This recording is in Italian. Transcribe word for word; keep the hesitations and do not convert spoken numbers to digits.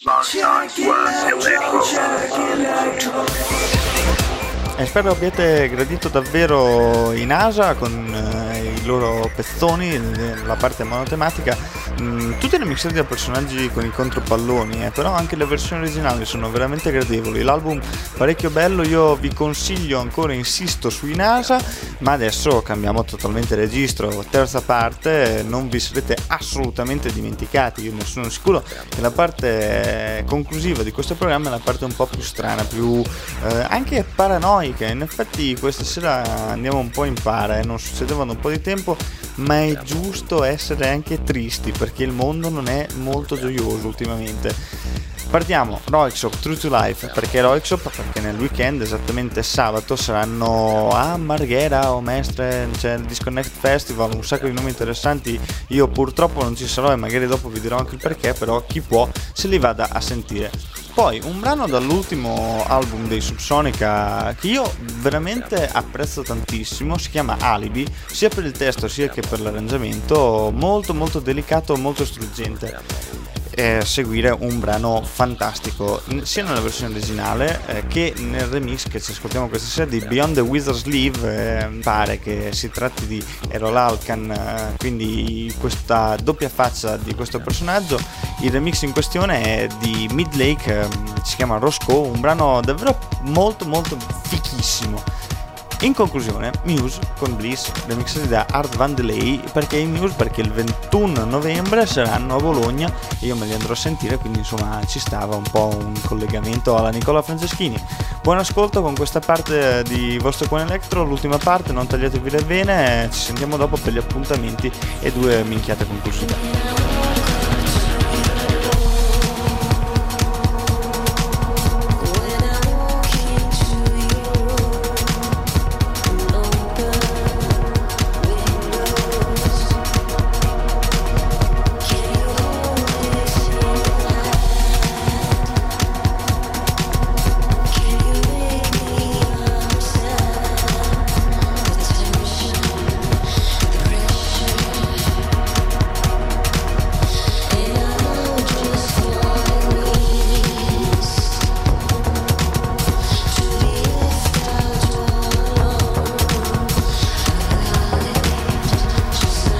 E spero abbiate gradito davvero i NASA con eh, i loro pezzoni, la parte monotematica, mh, tutti i remixati da personaggi con i contropalloni, eh, però anche le versioni originali sono veramente gradevoli. L'album parecchio bello, io vi consiglio ancora, insisto, sui NASA, ma adesso cambiamo totalmente registro, terza parte, non vi sarete assolutamente dimenticati, io ne sono sicuro che la parte conclusiva di questo programma è la parte un po' più strana, più eh, anche paranoica. In effetti questa sera andiamo un po' in para, eh? Non succedeva da un po' di tempo, ma è giusto essere anche tristi perché il mondo non è molto gioioso ultimamente. Partiamo, Röyksopp, True to Life. Perché Röyksopp? Perché nel weekend, esattamente sabato, saranno a Marghera o Mestre, c'è il Disconnect Festival, un sacco di nomi interessanti. Io purtroppo non ci sarò e magari dopo vi dirò anche il perché, però chi può se li vada a sentire. Poi un brano dall'ultimo album dei Subsonica che io veramente apprezzo tantissimo, si chiama Alibi, sia per il testo sia che per l'arrangiamento, molto molto delicato, molto struggente. Eh, seguire un brano fantastico sia nella versione originale eh, che nel remix che ci ascoltiamo questa sera di Beyond the Wizard's Leave. Eh, pare che si tratti di Errol Alkan, eh, quindi questa doppia faccia di questo personaggio. Il remix in questione è di Midlake, eh, si chiama Roscoe, un brano davvero molto molto fichissimo. In conclusione, Muse con Bliss, remixati da Art Van Delay. Perché i Muse? Perché il ventuno novembre saranno a Bologna e io me li andrò a sentire, quindi insomma ci stava un po' un collegamento alla Nicola Franceschini. Buon ascolto con questa parte di Vostro Buon Electro, l'ultima parte, non tagliatevi le vene, ci sentiamo dopo per gli appuntamenti e due minchiate conclusive.